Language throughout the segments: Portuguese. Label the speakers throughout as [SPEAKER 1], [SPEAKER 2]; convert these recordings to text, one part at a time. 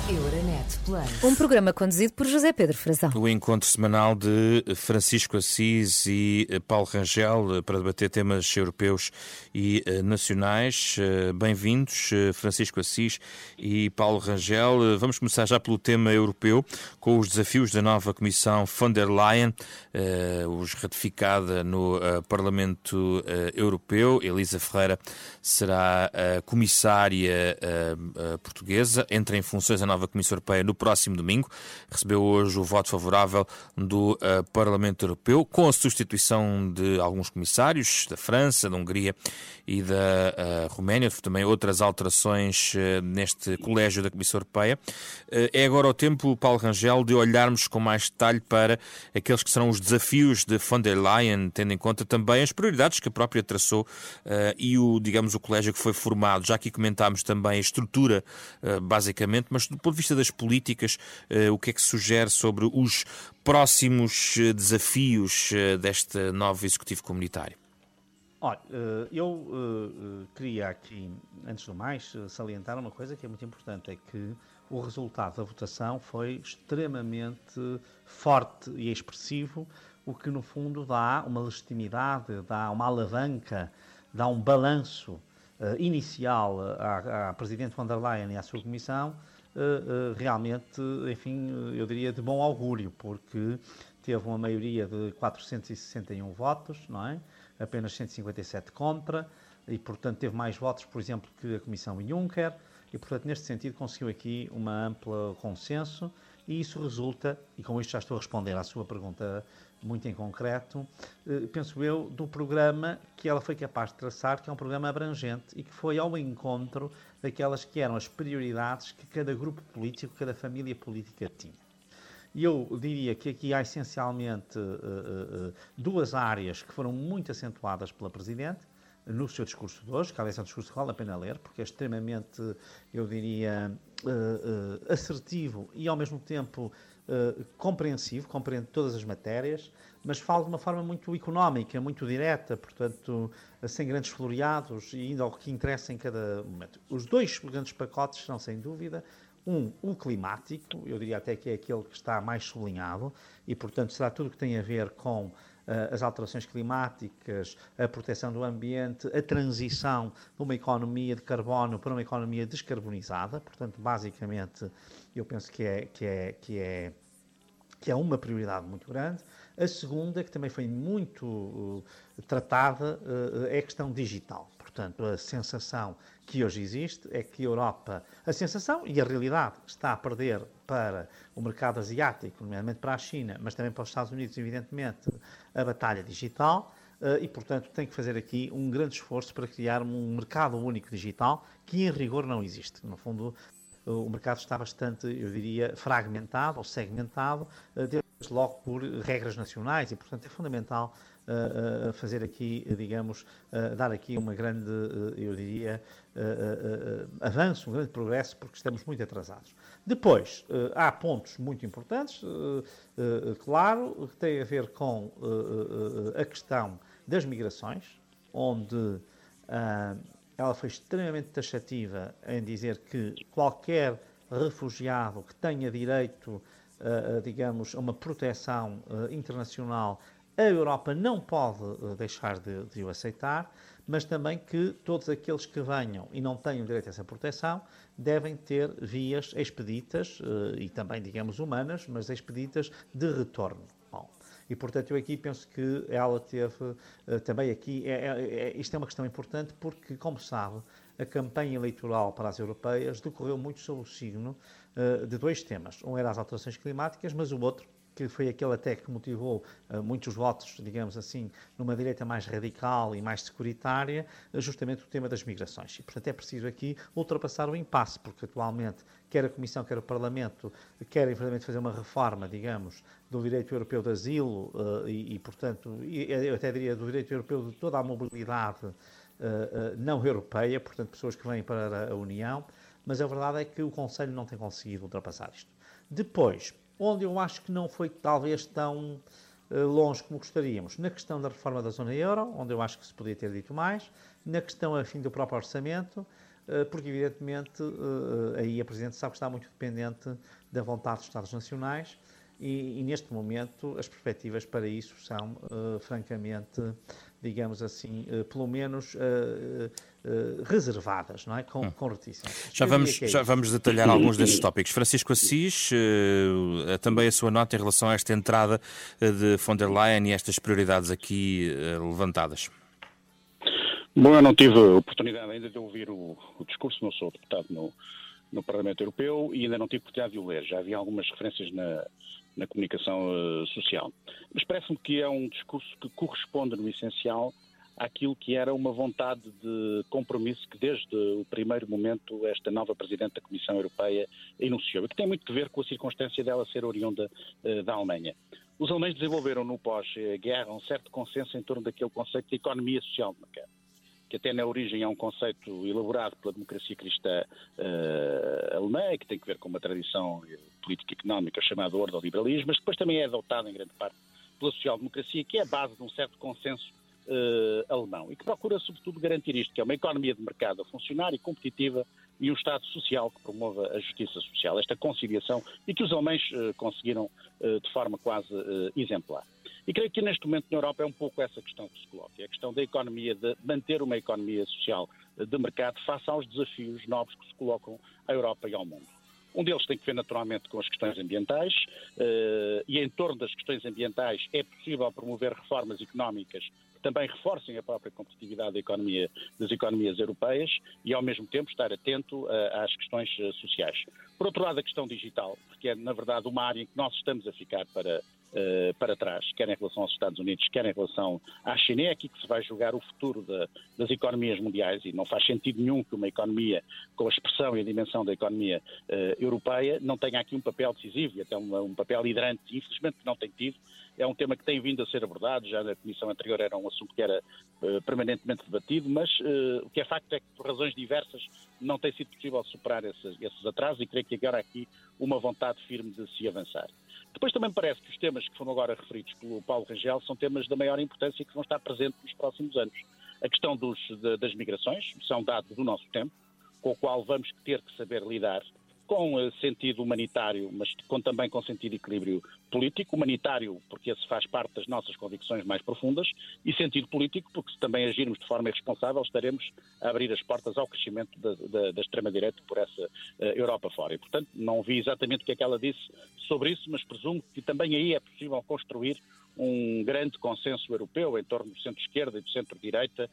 [SPEAKER 1] Euronet Plus.
[SPEAKER 2] Um programa conduzido por José Pedro Frazão.
[SPEAKER 3] O encontro semanal de Francisco Assis e Paulo Rangel para debater temas europeus e nacionais. Bem-vindos, Francisco Assis e Paulo Rangel. Vamos começar já pelo tema europeu, com os desafios da nova Comissão von der Leyen, os ratificada no Parlamento Europeu. Elisa Ferreira será a comissária portuguesa, entra em funções a nova Comissão Europeia no próximo domingo. Recebeu hoje o voto favorável do Parlamento Europeu, com a substituição de alguns comissários da França, da Hungria e da Roménia. Houve também outras alterações neste colégio da Comissão Europeia. É agora o tempo, Paulo Rangel, de olharmos com mais detalhe para aqueles que serão os desafios de von der Leyen, tendo em conta também as prioridades que a própria traçou e o colégio que foi formado. Já aqui comentámos também a estrutura, basicamente, mas do ponto de vista das políticas, o que é que sugere sobre os próximos desafios deste novo Executivo Comunitário?
[SPEAKER 4] Olha, eu queria aqui, antes do mais, salientar uma coisa que é muito importante, é que o resultado da votação foi extremamente forte e expressivo, o que no fundo dá uma legitimidade, dá uma alavanca, dá um balanço inicial à Presidente von der Leyen e à sua Comissão, realmente, enfim, eu diria de bom augúrio, porque teve uma maioria de 461 votos, não é? Apenas 157 contra, e portanto teve mais votos, por exemplo, que a Comissão Juncker, e portanto neste sentido conseguiu aqui uma ampla consenso, e isso resulta, e com isto já estou a responder à sua pergunta muito em concreto, penso eu, do programa que ela foi capaz de traçar, que é um programa abrangente e que foi ao encontro daquelas que eram as prioridades que cada grupo político, cada família política tinha. E eu diria que aqui há essencialmente duas áreas que foram muito acentuadas pela Presidente no seu discurso de hoje, que aliás é um discurso que vale a pena ler, porque é extremamente, eu diria, assertivo e ao mesmo tempo compreensivo, compreende todas as matérias, mas fala de uma forma muito económica, muito direta, portanto, sem grandes floreados e indo ao que interessa em cada momento. Os dois grandes pacotes são, sem dúvida, o climático, eu diria até que é aquele que está mais sublinhado, e, portanto, será tudo o que tem a ver com as alterações climáticas, a proteção do ambiente, a transição de uma economia de carbono para uma economia descarbonizada. Portanto, basicamente, eu penso que é uma prioridade muito grande. A segunda, que também foi muito tratada, é a questão digital. Portanto, a sensação que hoje existe é que a Europa, a sensação e a realidade, está a perder para o mercado asiático, nomeadamente para a China, mas também para os Estados Unidos, evidentemente, a batalha digital, e, portanto, tem que fazer aqui um grande esforço para criar um mercado único digital que, em rigor, não existe. No fundo, o mercado está bastante, eu diria, fragmentado ou segmentado, desde logo por regras nacionais, e, portanto, é fundamental fazer aqui, digamos, dar aqui uma grande, eu diria, avanço, um grande progresso, porque estamos muito atrasados. Depois, há pontos muito importantes, claro, que têm a ver com a questão das migrações, onde ela foi extremamente taxativa em dizer que qualquer refugiado que tenha direito, digamos, a uma proteção internacional, a Europa não pode deixar de o aceitar, mas também que todos aqueles que venham e não tenham direito a essa proteção devem ter vias expeditas e também, digamos, humanas, mas expeditas de retorno. Bom, e, portanto, eu aqui penso que ela teve também aqui... isto é uma questão importante porque, como sabe, a campanha eleitoral para as europeias decorreu muito sob o signo de dois temas. Um era as alterações climáticas, mas o outro, que foi aquele até que motivou muitos votos, digamos assim, numa direita mais radical e mais securitária, justamente o tema das migrações. E, portanto, é preciso aqui ultrapassar o impasse, porque atualmente quer a Comissão, quer o Parlamento, querem verdadeiramente fazer uma reforma, digamos, do direito europeu de asilo portanto, eu até diria do direito europeu de toda a mobilidade não europeia, portanto, pessoas que vêm para a União, mas a verdade é que o Conselho não tem conseguido ultrapassar isto. Depois, onde eu acho que não foi talvez tão longe como gostaríamos, na questão da reforma da zona euro, onde eu acho que se podia ter dito mais, na questão, afim, do próprio orçamento, porque evidentemente aí a Presidente sabe que está muito dependente da vontade dos Estados Nacionais e neste momento as perspectivas para isso são francamente, digamos assim, pelo menos reservadas, não é? Com reticências.
[SPEAKER 3] Já vamos detalhar alguns desses tópicos. Francisco Assis, também a sua nota em relação a esta entrada de von der Leyen e estas prioridades aqui levantadas.
[SPEAKER 1] Bom, eu não tive a oportunidade ainda de ouvir o discurso, não sou deputado no Parlamento Europeu e ainda não tive a oportunidade de o ler. Já havia algumas referências na comunicação social. Mas parece-me que é um discurso que corresponde, no essencial, àquilo que era uma vontade de compromisso que, desde o primeiro momento, esta nova Presidente da Comissão Europeia enunciou, e que tem muito a ver com a circunstância dela ser oriunda da Alemanha. Os alemães desenvolveram no pós-guerra um certo consenso em torno daquele conceito de economia social de mercado, que até na origem é um conceito elaborado pela democracia cristã alemã, que tem a ver com uma tradição política e económica chamada ordoliberalismo, mas depois também é adotado em grande parte pela social-democracia, que é a base de um certo consenso alemão, e que procura sobretudo garantir isto, que é uma economia de mercado a funcionar e competitiva e um Estado social que promova a justiça social, esta conciliação, e que os alemães conseguiram de forma quase exemplar. E creio que neste momento na Europa é um pouco essa questão que se coloca, é a questão da economia, de manter uma economia social de mercado face aos desafios novos que se colocam à Europa e ao mundo. Um deles tem que ver naturalmente com as questões ambientais e em torno das questões ambientais é possível promover reformas económicas que também reforcem a própria competitividade das economias europeias e ao mesmo tempo estar atento às questões sociais. Por outro lado, a questão digital, porque é na verdade uma área em que nós estamos a ficar para trás, quer em relação aos Estados Unidos, quer em relação à China. É aqui que se vai julgar o futuro das economias mundiais e não faz sentido nenhum que uma economia com a expressão e a dimensão da economia europeia não tenha aqui um papel decisivo e até um papel liderante. Infelizmente não tem tido. É um tema que tem vindo a ser abordado, já na comissão anterior era um assunto que era permanentemente debatido, mas o que é facto é que por razões diversas não tem sido possível superar esses atrasos e creio que agora há aqui uma vontade firme de se avançar. Depois também parece que os temas que foram agora referidos pelo Paulo Rangel são temas da maior importância e que vão estar presentes nos próximos anos. A questão das migrações são dados do nosso tempo, com o qual vamos ter que saber lidar, com sentido humanitário, mas também com sentido de equilíbrio político. Humanitário, porque esse faz parte das nossas convicções mais profundas, e sentido político, porque se também agirmos de forma irresponsável, estaremos a abrir as portas ao crescimento da extrema-direita por essa Europa fora. E, portanto, não vi exatamente o que é que ela disse sobre isso, mas presumo que também aí é possível construir um grande consenso europeu em torno do centro-esquerda e do centro-direita,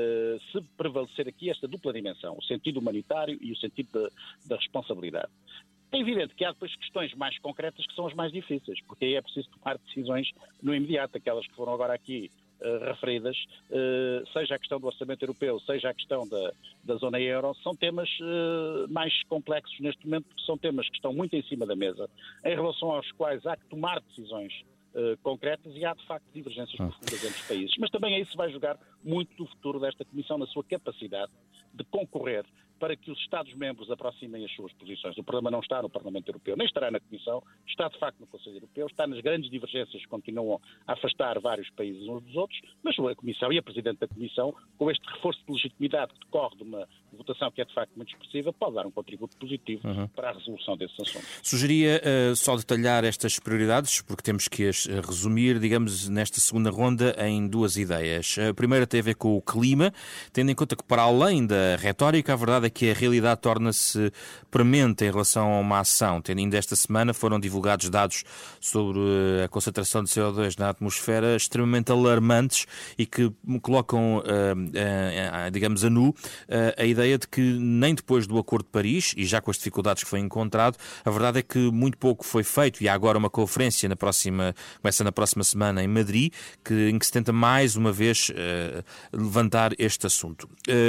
[SPEAKER 1] se prevalecer aqui esta dupla dimensão, o sentido humanitário e o sentido da responsabilidade. É evidente que há depois questões mais concretas que são as mais difíceis, porque aí é preciso tomar decisões no imediato, aquelas que foram agora aqui referidas, seja a questão do orçamento europeu, seja a questão da zona euro, são temas mais complexos neste momento, porque são temas que estão muito em cima da mesa, em relação aos quais há que tomar decisões concretas e há de facto divergências profundas entre os países. Mas também aí se vai jogar muito do futuro desta Comissão na sua capacidade de concorrer para que os Estados-membros aproximem as suas posições. O problema não está no Parlamento Europeu, nem estará na Comissão, está de facto no Conselho Europeu, está nas grandes divergências que continuam a afastar vários países uns dos outros, mas a Comissão e a Presidente da Comissão, com este reforço de legitimidade que decorre de uma votação que é de facto muito expressiva, pode dar um contributo positivo para a resolução desses assuntos.
[SPEAKER 3] Sugeria só detalhar estas prioridades, porque temos que as resumir, digamos, nesta segunda ronda em duas ideias. A primeira tem a ver com o clima, tendo em conta que para além da retórica, a verdade é que a realidade torna-se premente em relação a uma ação. Tendo ainda esta semana foram divulgados dados sobre a concentração de CO2 na atmosfera extremamente alarmantes e que colocam, digamos, a nu a ideia de que nem depois do Acordo de Paris, e já com as dificuldades que foi encontrado, a verdade é que muito pouco foi feito e há agora uma conferência começa na próxima semana em Madrid, em que se tenta mais uma vez levantar este assunto.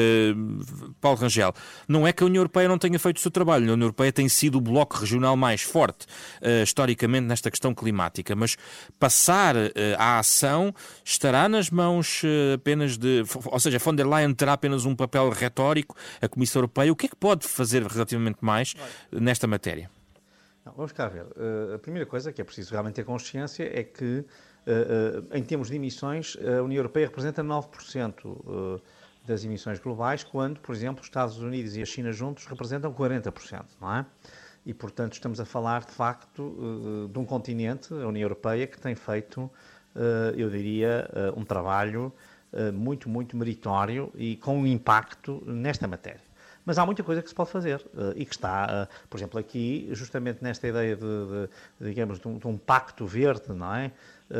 [SPEAKER 3] Paulo Rangel, não é que a União Europeia não tenha feito o seu trabalho. A União Europeia tem sido o bloco regional mais forte, historicamente, nesta questão climática. Mas passar à ação estará nas mãos apenas ou seja, von der Leyen terá apenas um papel retórico, a Comissão Europeia. O que é que pode fazer relativamente mais nesta matéria?
[SPEAKER 4] Não, vamos cá ver. A primeira coisa que é preciso realmente ter consciência é que, em termos de emissões, a União Europeia representa 9% das emissões globais, quando, por exemplo, os Estados Unidos e a China juntos representam 40%, não é? E, portanto, estamos a falar, de facto, de um continente, a União Europeia, que tem feito, eu diria, um trabalho muito, muito meritório e com um impacto nesta matéria. Mas há muita coisa que se pode fazer e que está, por exemplo, aqui, justamente nesta ideia digamos, de um pacto verde, não é?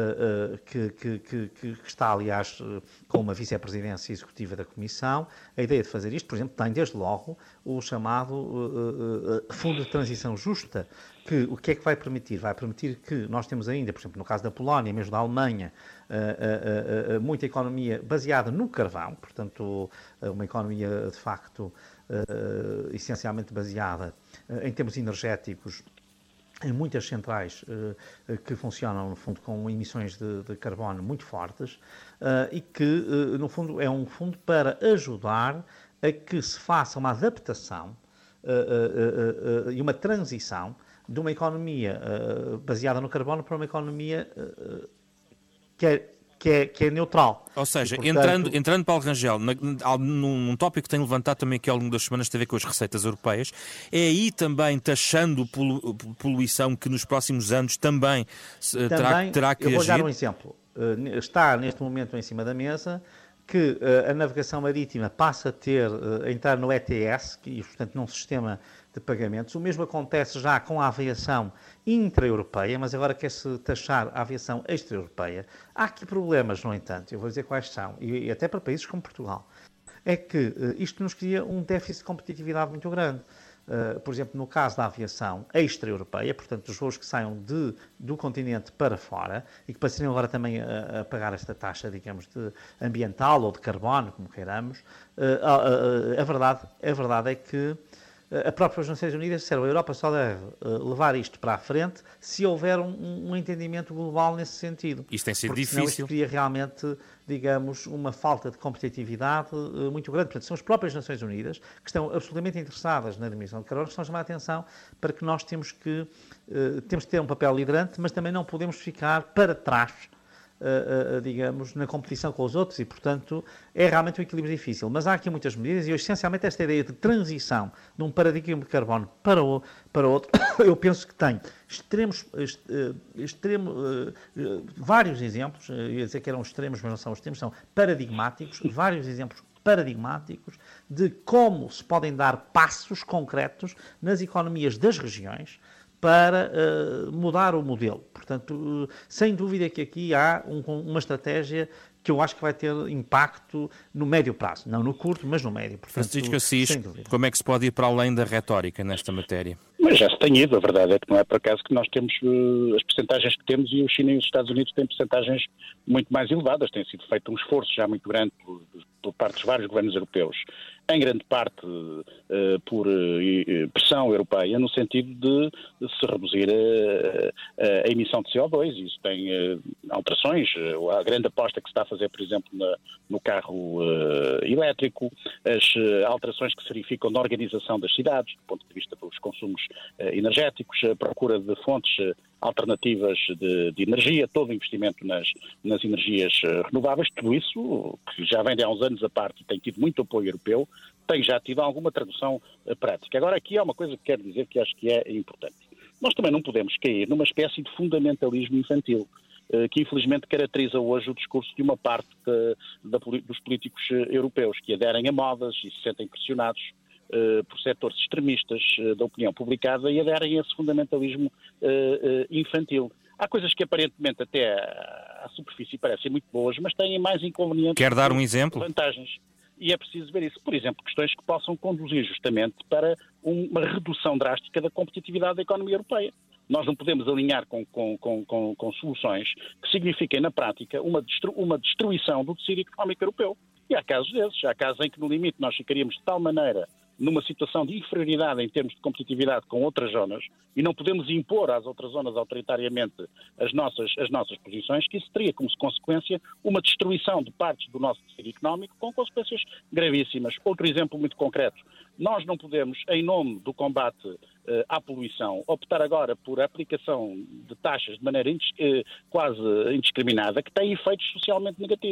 [SPEAKER 4] Que está, aliás, com uma vice-presidência executiva da Comissão. A ideia de fazer isto, por exemplo, tem desde logo o chamado Fundo de Transição Justa, que o que é que vai permitir? Vai permitir que nós temos ainda, por exemplo, no caso da Polónia, mesmo da Alemanha, muita economia baseada no carvão, portanto, uma economia, de facto, essencialmente baseada em termos energéticos em muitas centrais que funcionam, no fundo, com emissões de carbono muito fortes e que, no fundo, é um fundo para ajudar a que se faça uma adaptação e uma transição de uma economia baseada no carbono para uma economia que é neutral.
[SPEAKER 3] Ou seja,
[SPEAKER 4] e, portanto,
[SPEAKER 3] entrando Paulo Rangel, num tópico que tem levantado também aqui ao longo das semanas, tem a ver com as receitas europeias, é aí também taxando poluição que nos próximos anos também terá que agir?
[SPEAKER 4] Eu vou dar um exemplo. Está neste momento em cima da mesa que a navegação marítima passa a entrar no ETS, e portanto num sistema de pagamentos. O mesmo acontece já com a aviação intra-europeia, mas agora quer-se taxar a aviação extra-europeia. Há aqui problemas, no entanto, eu vou dizer quais são, e até para países como Portugal. É que isto nos cria um déficit de competitividade muito grande. Por exemplo, no caso da aviação extra-europeia, portanto, dos voos que saiam do continente para fora e que passariam agora também a pagar esta taxa, digamos, de ambiental ou de carbono, como queiramos, a verdade é que a própria Nações Unidas disseram que a Europa só deve levar isto para a frente se houver um entendimento global nesse sentido.
[SPEAKER 3] Isto tem sido
[SPEAKER 4] porque
[SPEAKER 3] difícil.
[SPEAKER 4] Isto cria realmente, digamos, uma falta de competitividade muito grande. Portanto, são as próprias Nações Unidas que estão absolutamente interessadas na diminuição de carbono, que estão a chamar a atenção para que nós temos que ter um papel liderante, mas também não podemos ficar para trás, digamos, na competição com os outros e, portanto, é realmente um equilíbrio difícil. Mas há aqui muitas medidas e, essencialmente, esta ideia de transição de um paradigma de carbono para outro, eu penso que tem vários exemplos, eu ia dizer que eram extremos, mas não são extremos, são paradigmáticos, vários exemplos paradigmáticos de como se podem dar passos concretos nas economias das regiões para mudar o modelo. Portanto, sem dúvida que aqui há uma estratégia que eu acho que vai ter impacto no médio prazo. Não no curto, mas no médio. Portanto,
[SPEAKER 3] Francisco Assis, como é que se pode ir para além da retórica nesta matéria?
[SPEAKER 1] Mas já se tem ido, a verdade é que não é por acaso que nós temos as percentagens que temos e a China e os Estados Unidos têm percentagens muito mais elevadas. Tem sido feito um esforço já muito grande por parte dos vários governos europeus, em grande parte por pressão europeia, no sentido de se reduzir a emissão de CO2. Isso tem alterações. A grande aposta que se está a fazer, por exemplo, no carro elétrico, as alterações que se verificam na organização das cidades, do ponto de vista dos consumos energéticos, a procura de fontes alternativas de energia, todo o investimento nas energias renováveis, tudo isso, que já vem de há uns anos a parte e tem tido muito apoio europeu, tem já tido alguma tradução prática. Agora, aqui há uma coisa que quero dizer que acho que é importante. Nós também não podemos cair numa espécie de fundamentalismo infantil, que infelizmente caracteriza hoje o discurso de uma parte dos políticos europeus, que aderem a modas e se sentem pressionados por setores extremistas da opinião publicada e aderem a esse fundamentalismo infantil. Há coisas que aparentemente até à superfície parecem muito boas, mas têm mais inconvenientes.
[SPEAKER 3] Quer dar um exemplo?
[SPEAKER 1] Vantagens. E é preciso ver isso. Por exemplo, questões que possam conduzir justamente para uma redução drástica da competitividade da economia europeia. Nós não podemos alinhar com soluções que signifiquem, na prática, uma destruição do tecido económico europeu. E há casos desses. Há casos em que, no limite, nós ficaríamos de tal maneira numa situação de inferioridade em termos de competitividade com outras zonas e não podemos impor às outras zonas autoritariamente as nossas posições, que isso teria como consequência uma destruição de partes do nosso tecido económico com consequências gravíssimas. Outro exemplo muito concreto. Nós não podemos, em nome do combate à poluição, optar agora por a aplicação de taxas de maneira quase indiscriminada que têm efeitos socialmente negativos.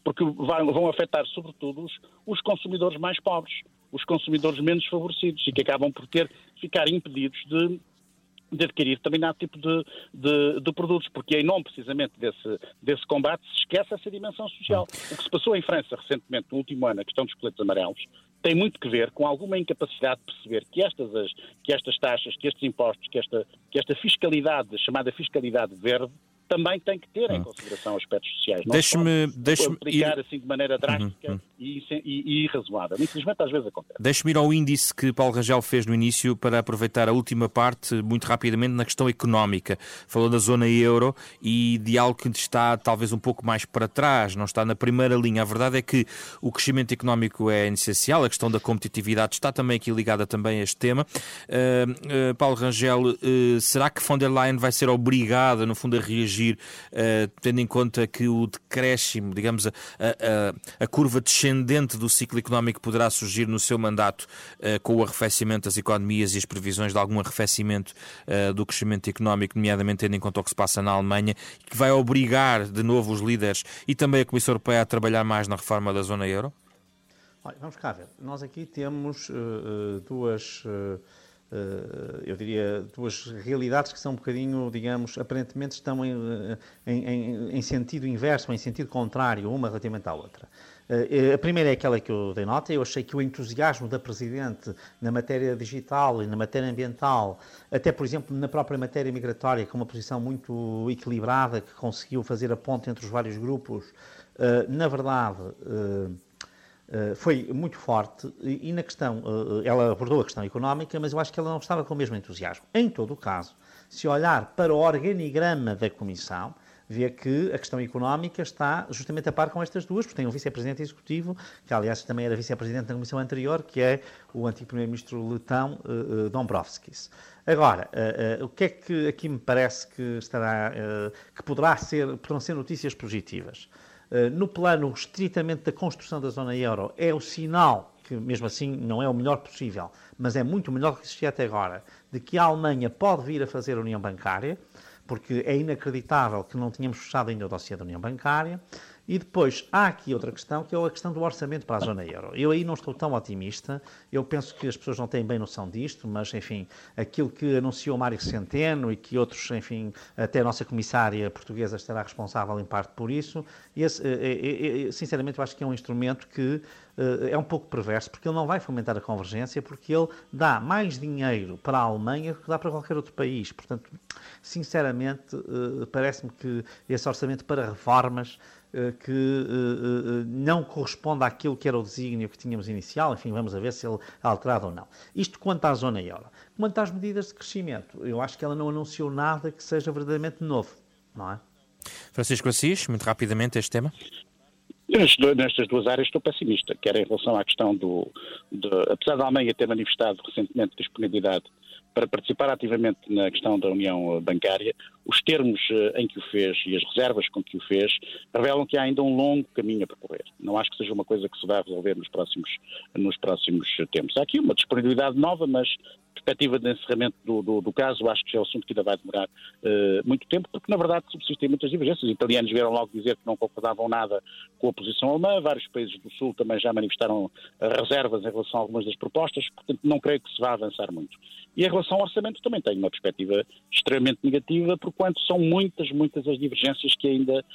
[SPEAKER 1] porque vão afetar sobretudo os consumidores mais pobres, os consumidores menos favorecidos e que acabam por ficar impedidos de adquirir determinado tipo de produtos, porque em nome precisamente desse combate se esquece essa dimensão social. O que se passou em França recentemente, no último ano, a questão dos coletes amarelos, tem muito que ver com alguma incapacidade de perceber que estas taxas, que estes impostos, que esta fiscalidade, chamada fiscalidade verde, também tem que ter em consideração aspectos sociais. Não deixe-me aplicar assim de maneira drástica e irrazoável. Infelizmente, às vezes acontece.
[SPEAKER 3] Deixe-me ir ao índice que Paulo Rangel fez no início para aproveitar a última parte, muito rapidamente, na questão económica. Falou da zona euro e de algo que está talvez um pouco mais para trás, não está na primeira linha. A verdade é que o crescimento económico é essencial, a questão da competitividade está também aqui ligada também a este tema. Paulo Rangel, será que von der Leyen vai ser obrigada, no fundo, a reagir, tendo em conta que o decréscimo, digamos, a curva descendente do ciclo económico poderá surgir no seu mandato com o arrefecimento das economias e as previsões de algum arrefecimento do crescimento económico, nomeadamente tendo em conta o que se passa na Alemanha, que vai obrigar de novo os líderes e também a Comissão Europeia a trabalhar mais na reforma da zona euro?
[SPEAKER 4] Olha, vamos cá ver. Nós aqui temos eu diria, duas realidades que são um bocadinho, digamos, aparentemente estão em sentido inverso, em sentido contrário, uma relativamente à outra. A primeira é aquela que eu dei nota. Eu achei que o entusiasmo da Presidente na matéria digital e na matéria ambiental, até, por exemplo, na própria matéria migratória, com uma posição muito equilibrada, que conseguiu fazer a ponte entre os vários grupos, na verdade, foi muito forte e na questão, ela abordou a questão económica, mas eu acho que ela não estava com o mesmo entusiasmo. Em todo o caso, se olhar para o organigrama da Comissão, vê que a questão económica está justamente a par com estas duas, porque tem um vice-presidente executivo, que aliás também era vice-presidente da Comissão anterior, que é o antigo primeiro-ministro letão, Dombrovskis. Agora, o que é que aqui me parece que poderão ser notícias positivas? No plano estritamente da construção da zona euro, é o sinal, que mesmo assim não é o melhor possível, mas é muito melhor do que existia até agora, de que a Alemanha pode vir a fazer a União Bancária, porque é inacreditável que não tínhamos fechado ainda o dossiê da União Bancária. E depois há aqui outra questão, que é a questão do orçamento para a zona euro. Eu aí não estou tão otimista, eu penso que as pessoas não têm bem noção disto, mas, enfim, aquilo que anunciou Mário Centeno e que outros, enfim, até a nossa comissária portuguesa estará responsável em parte por isso, sinceramente eu acho que é um instrumento que é um pouco perverso, porque ele não vai fomentar a convergência, porque ele dá mais dinheiro para a Alemanha do que dá para qualquer outro país. Portanto, sinceramente, parece-me que esse orçamento para reformas que não corresponde àquilo que era o desígnio que tínhamos inicial, enfim, vamos ver se ele é alterado ou não. Isto quanto à zona euro. Quanto às medidas de crescimento, eu acho que ela não anunciou nada que seja verdadeiramente novo, não é?
[SPEAKER 3] Francisco Assis, muito rapidamente este tema.
[SPEAKER 1] Nestas duas áreas estou pessimista, quer em relação à questão apesar da Alemanha ter manifestado recentemente disponibilidade para participar ativamente na questão da União Bancária, os termos em que o fez e as reservas com que o fez revelam que há ainda um longo caminho a percorrer. Não acho que seja uma coisa que se vai resolver nos próximos tempos. Há aqui uma disponibilidade nova, mas perspectiva de encerramento do caso, acho que é um assunto que ainda vai demorar muito tempo, porque na verdade subsistem muitas divergências. Os italianos vieram logo dizer que não concordavam nada com a posição alemã, vários países do Sul também já manifestaram reservas em relação a algumas das propostas, portanto não creio que se vá avançar muito. E em relação ao orçamento também tenho uma perspectiva extremamente negativa, porquanto são muitas as divergências que ainda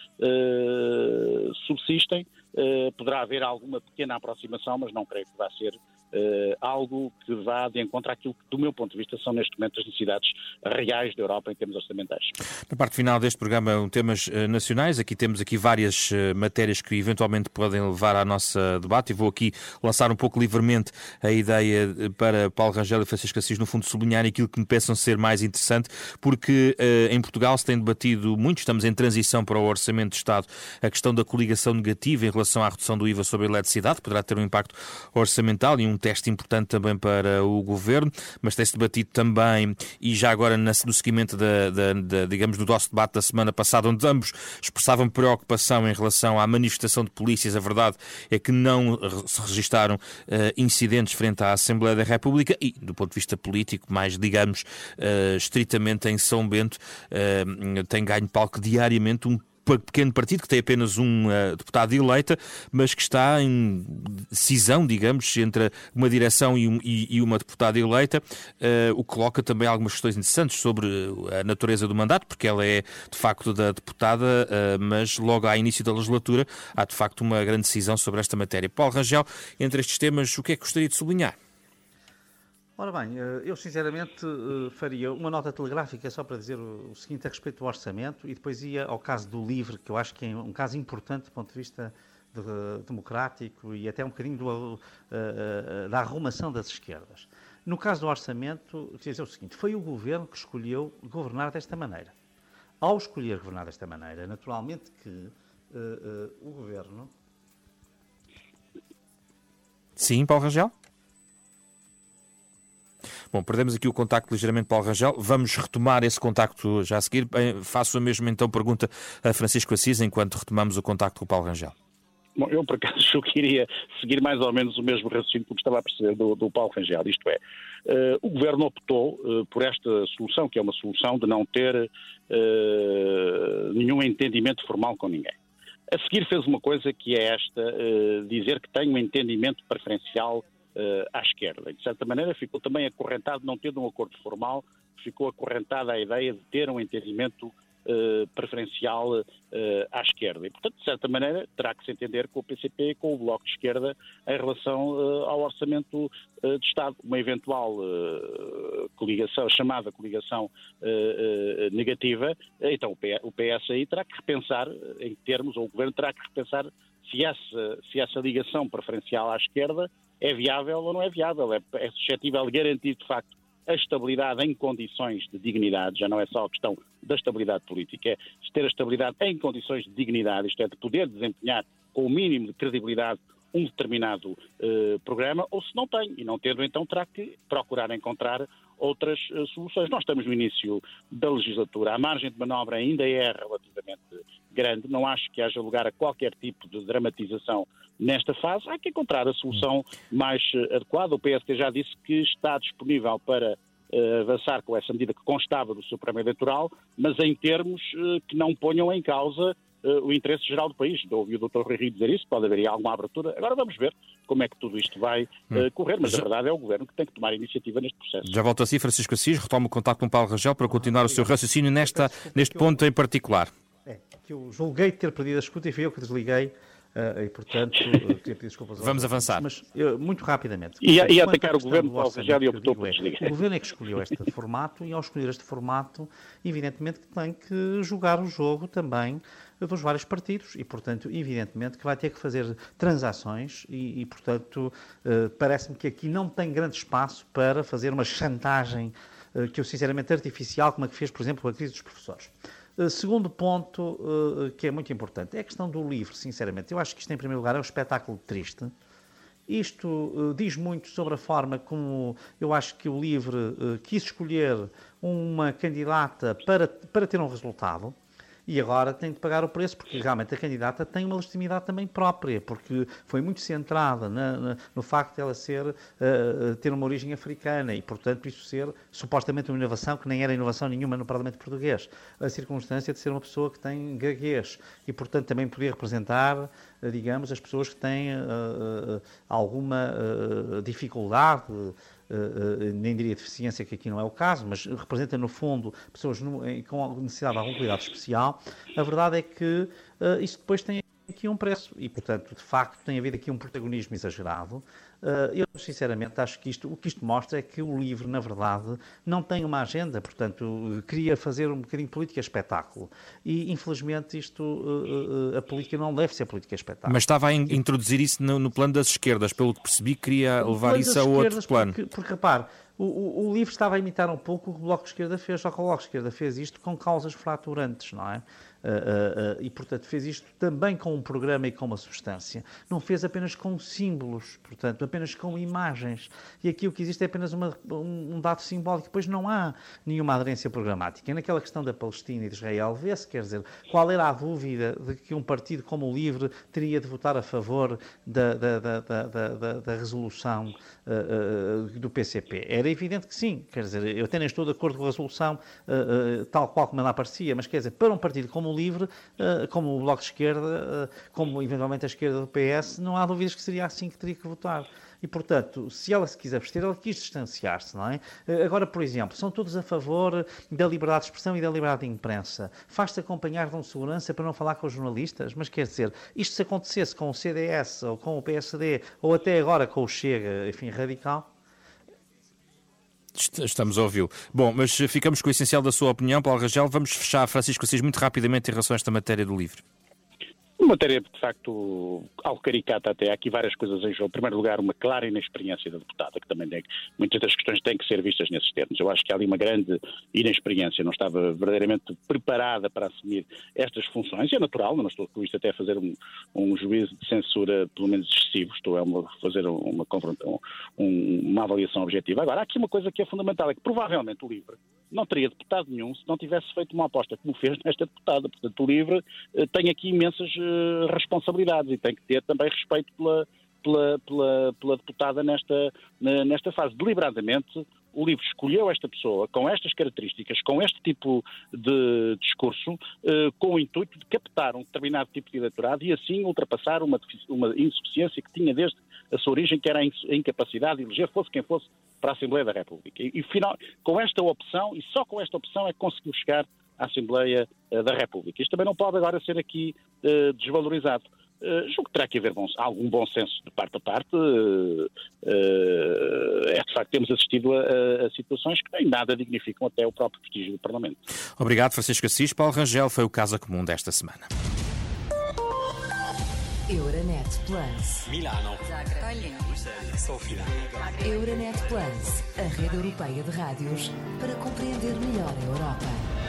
[SPEAKER 1] subsistem. Poderá haver alguma pequena aproximação, mas não creio que vá ser algo que vá de encontro àquilo que, do meu ponto de vista, são neste momento as necessidades reais da Europa em termos orçamentais.
[SPEAKER 3] Na parte final deste programa, temas nacionais, temos aqui várias matérias que eventualmente podem levar ao nosso debate e vou aqui lançar um pouco livremente a ideia para Paulo Rangel e Francisco Assis, no fundo, sublinhar aquilo que me pensam ser mais interessante, porque em Portugal se tem debatido muito, estamos em transição para o Orçamento de Estado, a questão da coligação negativa em relação à redução do IVA sobre a eletricidade, que poderá ter um impacto orçamental e um teste importante também para o Governo, mas tem-se debatido também, e já agora no seguimento digamos, do nosso debate da semana passada, onde ambos expressavam preocupação em relação à manifestação de polícias, a verdade é que não se registaram incidentes frente à Assembleia da República e, do ponto de vista político, mais, digamos, estritamente em São Bento, tem ganho palco diariamente um pequeno partido que tem apenas um deputado eleito, mas que está em cisão, digamos, entre uma direção e uma deputada eleita, o que coloca também algumas questões interessantes sobre a natureza do mandato, porque ela é de facto da deputada, mas logo ao início da legislatura há de facto uma grande decisão sobre esta matéria. Paulo Rangel, entre estes temas, o que é que gostaria de sublinhar?
[SPEAKER 4] Ora bem, eu sinceramente faria uma nota telegráfica só para dizer o seguinte a respeito do orçamento e depois ia ao caso do LIVRE, que eu acho que é um caso importante do ponto de vista democrático e até um bocadinho da arrumação das esquerdas. No caso do orçamento, quer dizer o seguinte, foi o governo que escolheu governar desta maneira. Ao escolher governar desta maneira, naturalmente que o governo...
[SPEAKER 3] Sim, Paulo Rangel? Bom, perdemos aqui o contacto ligeiramente, Paulo Rangel. Vamos retomar esse contacto já a seguir. Faço a mesma então pergunta a Francisco Assis, enquanto retomamos o contacto com o Paulo Rangel.
[SPEAKER 1] Bom, eu por acaso eu queria seguir mais ou menos o mesmo raciocínio que estava a perceber do Paulo Rangel. Isto é, o Governo optou por esta solução, que é uma solução de não ter nenhum entendimento formal com ninguém. A seguir fez uma coisa que é esta, dizer que tem um entendimento preferencial à esquerda. De certa maneira ficou também acorrentado, não tendo um acordo formal, ficou acorrentada a ideia de ter um entendimento preferencial à esquerda. E, portanto, de certa maneira, terá que se entender com o PCP e com o Bloco de Esquerda em relação ao Orçamento de Estado. Uma eventual coligação, chamada coligação negativa, então o PS aí terá que repensar em termos, ou o Governo terá que repensar se essa ligação preferencial à esquerda é viável ou não é viável. É suscetível de garantir, de facto, a estabilidade em condições de dignidade, já não é só a questão da estabilidade política, é ter a estabilidade em condições de dignidade, isto é, de poder desempenhar com o mínimo de credibilidade um determinado programa, ou se não tem, e não tendo, então terá que procurar encontrar outras soluções. Nós estamos no início da legislatura, a margem de manobra ainda é relativamente grande, não acho que haja lugar a qualquer tipo de dramatização nesta fase, há que encontrar a solução mais adequada. O PSD já disse que está disponível para avançar com essa medida que constava do seu programa eleitoral, mas em termos que não ponham em causa o interesse geral do país. Ouvi o Dr. Rui Rio dizer isso, pode haver aí alguma abertura. Agora vamos ver como é que tudo isto vai correr, mas a verdade é o Governo que tem que tomar iniciativa neste processo.
[SPEAKER 3] Já volto a si, Francisco Assis, retomo o contacto com o Paulo Rangel para continuar o seu raciocínio neste ponto em particular.
[SPEAKER 4] Que eu julguei ter perdido a escuta e fui eu que desliguei. E, portanto, queria pedir desculpas.
[SPEAKER 3] Vamos avançar.
[SPEAKER 4] Mas, muito rapidamente.
[SPEAKER 1] E atacar o Governo, Paulo Rangel, e optou por desligar.
[SPEAKER 4] O Governo é que escolheu este formato e, ao escolher este formato, evidentemente que tem que jogar o jogo também dos vários partidos e, portanto, evidentemente que vai ter que fazer transações e portanto, parece-me que aqui não tem grande espaço para fazer uma chantagem que eu, sinceramente, artificial, como a que fez, por exemplo, a crise dos professores. Segundo ponto, que é muito importante, é a questão do LIVRE, sinceramente. Eu acho que isto, em primeiro lugar, é um espetáculo triste. Isto diz muito sobre a forma como eu acho que o LIVRE quis escolher uma candidata para ter um resultado. E agora tem de pagar o preço, porque realmente a candidata tem uma legitimidade também própria, porque foi muito centrada no facto de ela ter uma origem africana e, portanto, isso ser supostamente uma inovação que nem era inovação nenhuma no Parlamento português. A circunstância de ser uma pessoa que tem gaguez e, portanto, também poder representar, digamos, as pessoas que têm alguma dificuldade, nem diria deficiência, que aqui não é o caso, mas representa, no fundo, pessoas com necessidade de algum cuidado especial. A verdade é que isso depois tem aqui um preço e, portanto, de facto, tem havido aqui um protagonismo exagerado. Eu, sinceramente, acho que o que isto mostra é que o LIVRE, na verdade, não tem uma agenda, portanto, queria fazer um bocadinho de política espetáculo. E, infelizmente, a política não deve ser política espetáculo.
[SPEAKER 3] Mas estava a introduzir isso no plano das esquerdas, pelo que percebi, queria levar isso a outro plano.
[SPEAKER 4] Porque repare, o LIVRE estava a imitar um pouco o que o Bloco de Esquerda fez, só que o Bloco de Esquerda fez isto com causas fraturantes, não é? E, portanto, fez isto também com um programa e com uma substância. Não fez apenas com símbolos, portanto, apenas com imagens. E aqui o que existe é apenas um dado simbólico. Depois não há nenhuma aderência programática. E naquela questão da Palestina e de Israel, vê-se, quer dizer, qual era a dúvida de que um partido como o LIVRE teria de votar a favor da resolução do PCP. Era evidente que sim. Quer dizer, eu até nem estou de acordo com a resolução tal qual como ela aparecia, mas quer dizer, para um partido como como o LIVRE, como o Bloco de Esquerda, como eventualmente a esquerda do PS, não há dúvidas que seria assim que teria que votar. E, portanto, se ela se quis abster, ela quis distanciar-se, não é? Agora, por exemplo, são todos a favor da liberdade de expressão e da liberdade de imprensa. Faz-se acompanhar de um segurança para não falar com os jornalistas? Mas, quer dizer, isto se acontecesse com o CDS ou com o PSD ou até agora com o Chega, enfim, radical...
[SPEAKER 3] Estamos a ouvi-lo. Bom, mas ficamos com o essencial da sua opinião, Paulo Rangel. Vamos fechar, Francisco Assis, muito rapidamente em relação a esta matéria do LIVRE.
[SPEAKER 1] Uma matéria, de facto, algo caricata até. Há aqui várias coisas em jogo. Em primeiro lugar, uma clara inexperiência da deputada, que também muitas das questões têm que ser vistas nesses termos. Eu acho que há ali uma grande inexperiência. Não estava verdadeiramente preparada para assumir estas funções. E é natural, não estou com isto até a fazer um juízo de censura pelo menos excessivo. Estou a fazer uma avaliação objetiva. Agora, há aqui uma coisa que é fundamental, é que provavelmente o LIVRE não teria deputado nenhum se não tivesse feito uma aposta como fez nesta deputada. Portanto, o LIVRE tem aqui imensas responsabilidades e tem que ter também respeito pela deputada nesta fase. Deliberadamente, o LIVRE escolheu esta pessoa com estas características, com este tipo de discurso, com o intuito de captar um determinado tipo de eleitorado e assim ultrapassar uma insuficiência que tinha desde a sua origem, que era a incapacidade de eleger, fosse quem fosse, para a Assembleia da República. E com esta opção, e só com esta opção é que conseguiu chegar à Assembleia da República. Isto também não pode agora ser aqui desvalorizado. Julgo que terá que haver algum bom senso de parte a parte. De facto, temos assistido a situações que nem nada dignificam até o próprio prestígio do Parlamento.
[SPEAKER 3] Obrigado, Francisco Assis. Paulo Rangel foi o Casa Comum desta semana.
[SPEAKER 5] Euronet Plus.
[SPEAKER 6] Milano.
[SPEAKER 5] Sofia. Euronet Plus, a rede europeia de rádios para compreender melhor a Europa.